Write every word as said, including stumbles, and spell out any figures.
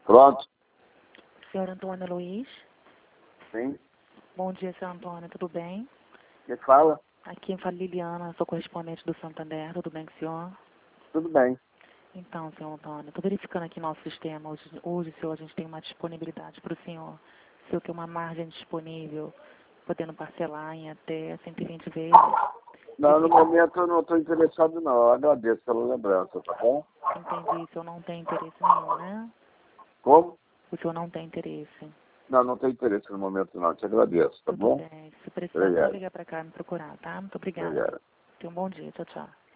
Pronto. Senhor Antônio Luiz. Sim. Bom dia, senhor Antônio. Tudo bem? Quem fala? Aqui fala Liliana, sou correspondente do Santander. Tudo bem com o senhor? Tudo bem. Então, senhor Antônio, estou verificando aqui nosso sistema. Hoje, hoje, senhor, a gente tem uma disponibilidade para o senhor. O senhor tem uma margem disponível, podendo parcelar em até cento e vinte vezes. Não, no momento eu não estou interessado não. Eu agradeço pela lembrança, tá bom? Entendi. O senhor não tem interesse nenhum, né? Como? O senhor não tem interesse. Não, não tenho interesse no momento não. Te agradeço, tá Tudo bom? bem. Se precisar, só Obrigado. ligar para cá e me procurar, tá? Muito obrigada. Obrigado. Tenha um bom dia. Tchau, tchau.